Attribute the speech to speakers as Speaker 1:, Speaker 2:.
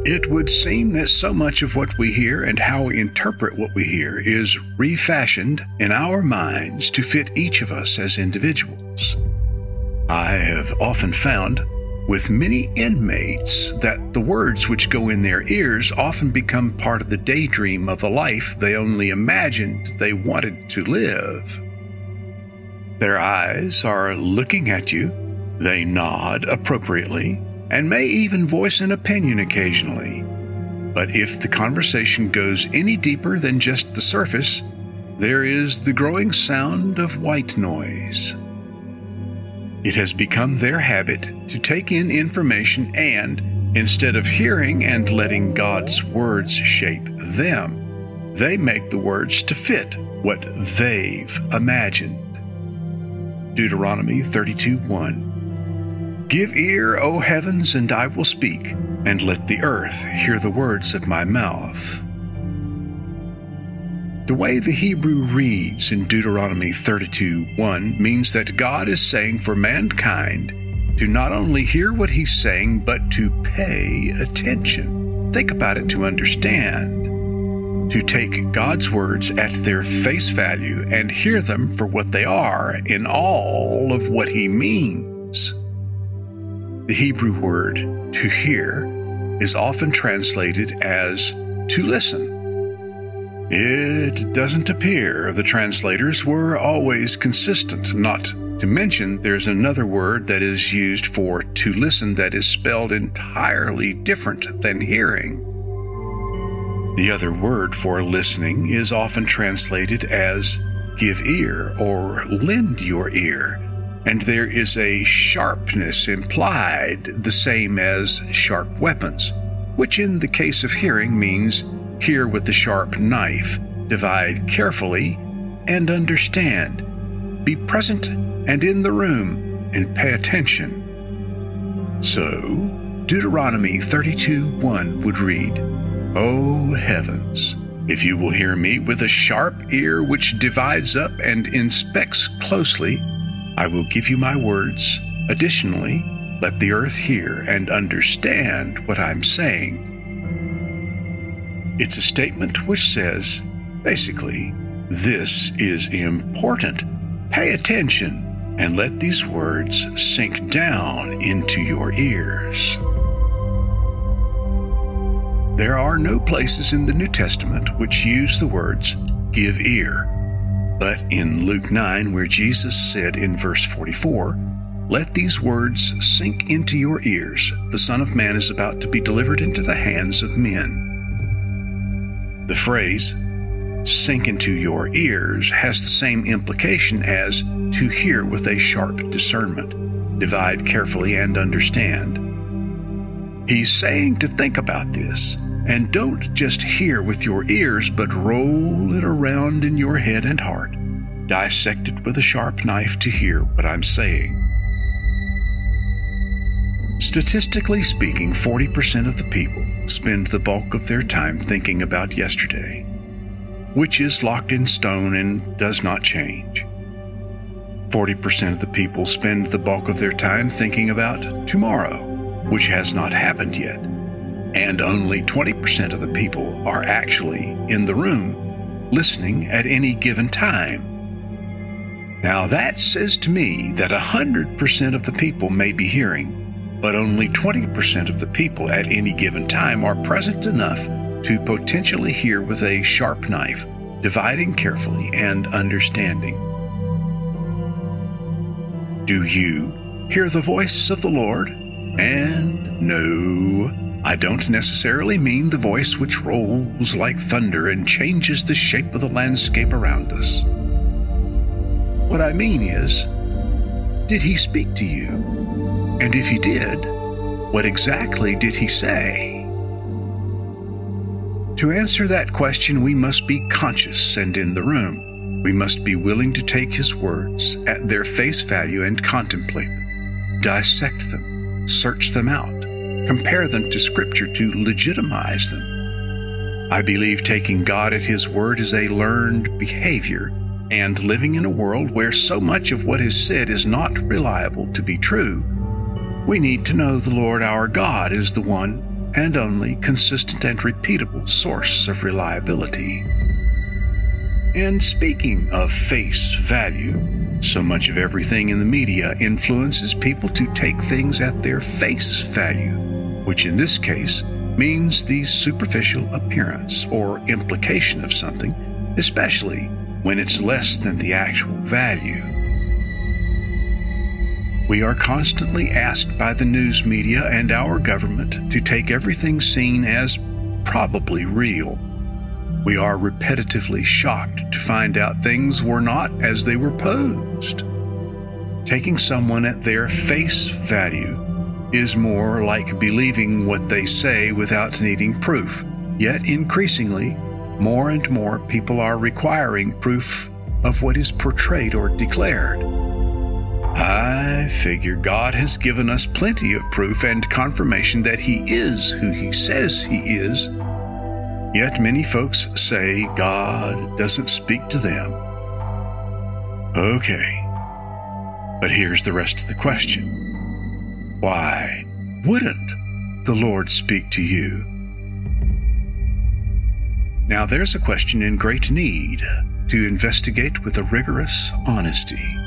Speaker 1: It would seem that so much of what we hear and how we interpret what we hear is refashioned in our minds to fit each of us as individuals. I have often found with many inmates that the words which go in their ears often become part of the daydream of a life they only imagined they wanted to live. Their eyes are looking at you, they nod appropriately, and may even voice an opinion occasionally. But if the conversation goes any deeper than just the surface, there is the growing sound of white noise. It has become their habit to take in information and, instead of hearing and letting God's words shape them, they make the words to fit what they've imagined. Deuteronomy 32:1. Give ear, O heavens, and I will speak, and let the earth hear the words of my mouth. The way the Hebrew reads in Deuteronomy 32:1 means that God is saying for mankind to not only hear what he's saying, but to pay attention. Think about it to understand. To take God's words at their face value and hear them for what they are in all of what he means. The Hebrew word to hear is often translated as to listen. It doesn't appear the translators were always consistent, not to mention there's another word that is used for to listen that is spelled entirely different than hearing. The other word for listening is often translated as give ear or lend your ear, and there is a sharpness implied, the same as sharp weapons, which in the case of hearing means hear with the sharp knife, divide carefully, and understand. Be present and in the room, and pay attention. So, Deuteronomy 32:1 would read, O heavens, if you will hear me with a sharp ear which divides up and inspects closely, I will give you my words. Additionally, let the earth hear and understand what I'm saying. It's a statement which says, basically, this is important. Pay attention and let these words sink down into your ears. There are no places in the New Testament which use the words, give ear. But in Luke 9, where Jesus said in verse 44, let these words sink into your ears. The Son of Man is about to be delivered into the hands of men. The phrase, sink into your ears, has the same implication as to hear with a sharp discernment, divide carefully and understand. He's saying to think about this, and don't just hear with your ears, but roll it around in your head and heart. Dissect it with a sharp knife to hear what I'm saying. Statistically speaking, 40% of the people spend the bulk of their time thinking about yesterday, which is locked in stone and does not change. 40% of the people spend the bulk of their time thinking about tomorrow, which has not happened yet. And only 20% of the people are actually in the room, listening at any given time. Now that says to me that 100% of the people may be hearing, but only 20% of the people at any given time are present enough to potentially hear with a sharp knife, dividing carefully and understanding. Do you hear the voice of the Lord? And no, I don't necessarily mean the voice which rolls like thunder and changes the shape of the landscape around us. What I mean is, did he speak to you? And if he did, what exactly did he say? To answer that question, we must be conscious and in the room. We must be willing to take his words at their face value and contemplate them, dissect them, search them out, compare them to Scripture to legitimize them. I believe taking God at his word is a learned behavior, and living in a world where so much of what is said is not reliable to be true, we need to know the Lord our God is the one and only consistent and repeatable source of reliability. And speaking of face value, so much of everything in the media influences people to take things at their face value, which in this case means the superficial appearance or implication of something, especially when it's less than the actual value. We are constantly asked by the news media and our government to take everything seen as probably real. We are repetitively shocked to find out things were not as they were posed. Taking someone at their face value is more like believing what they say without needing proof. Yet increasingly, more and more people are requiring proof of what is portrayed or declared. I figure God has given us plenty of proof and confirmation that He is who He says He is. Yet many folks say God doesn't speak to them. Okay, but here's the rest of the question. Why wouldn't the Lord speak to you? Now there's a question in great need to investigate with a rigorous honesty.